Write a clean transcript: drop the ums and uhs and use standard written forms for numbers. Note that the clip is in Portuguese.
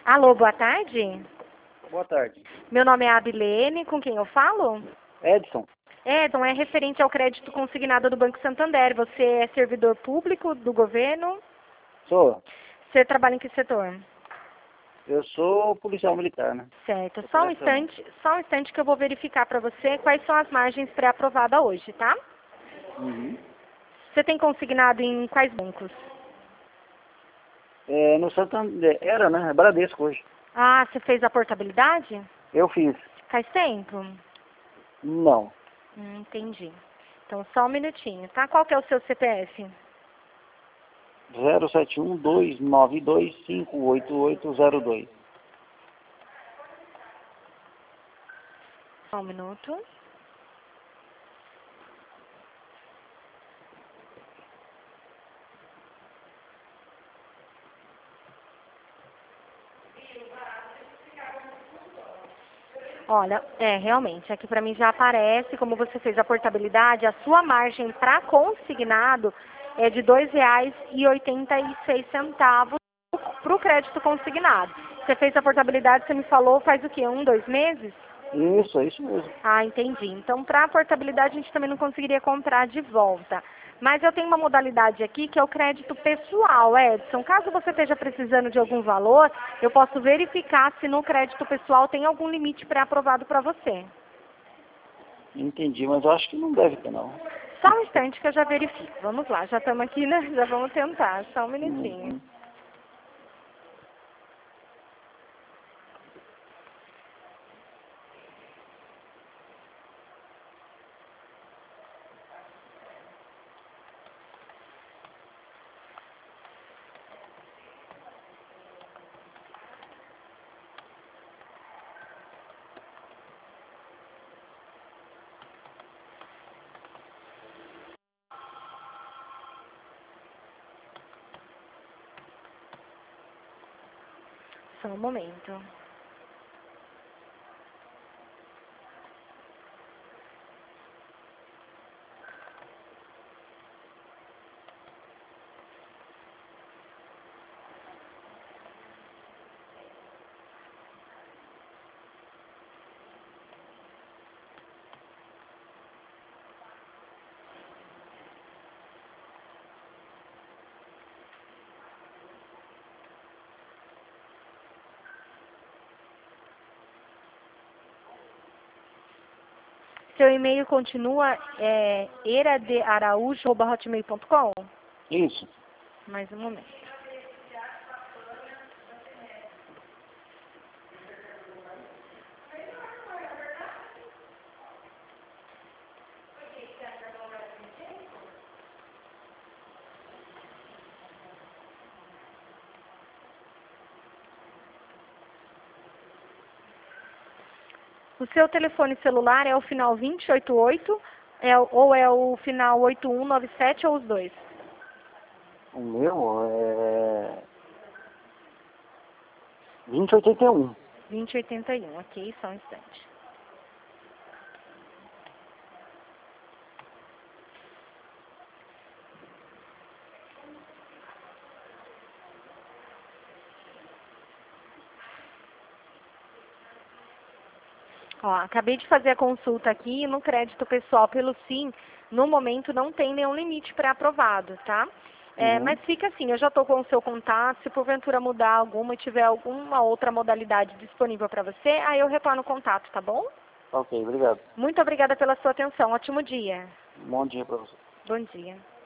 Alô, boa tarde. Boa tarde. Meu nome é Abilene, com quem eu falo? Edson? Edson, é referente ao crédito consignado do Banco Santander. Você é servidor público do governo? Sou. Você trabalha em que setor? Eu sou policial militar, né? Certo. Só um instante que eu vou verificar para você quais são as margens pré-aprovadas hoje, tá? Uhum. Você tem consignado em quais bancos? No Santander, era, né? É Bradesco hoje. Ah, você fez a portabilidade? Eu fiz. Faz tempo? Não. Entendi. Então, só um minutinho, tá? Qual que é o seu CPF? 071-292-58802. Só um minuto. Olha, realmente, aqui para mim já aparece, como você fez a portabilidade, a sua margem para consignado é de R$ 2,86 para o crédito consignado. Você fez a portabilidade, você me falou, faz o quê? 1, 2 meses? Isso, é isso mesmo. Ah, entendi. Então, para a portabilidade, a gente também não conseguiria comprar de volta. Mas eu tenho uma modalidade aqui que é o crédito pessoal, Edson. Caso você esteja precisando de algum valor, eu posso verificar se no crédito pessoal tem algum limite pré-aprovado para você. Entendi, mas eu acho que não deve ter, não. Só um instante que eu já verifico. Vamos lá, já estamos aqui, né? Já vamos tentar. Só um minutinho. Uhum. Só um momento. Seu e-mail continua eradearaújo@hotmail.com? Isso. Mais um momento. O seu telefone celular é o final 288 ou é o final 8197 ou os dois? O meu é 2081. 2081, ok, só um instante. Ó, acabei de fazer a consulta aqui no crédito pessoal pelo SIM, no momento não tem nenhum limite pré-aprovado, tá? Uhum. Mas fica assim, eu já estou com o seu contato, se porventura mudar alguma e tiver alguma outra modalidade disponível para você, aí eu retorno o contato, tá bom? Ok, obrigado. Muito obrigada pela sua atenção, ótimo dia. Bom dia pra você. Bom dia.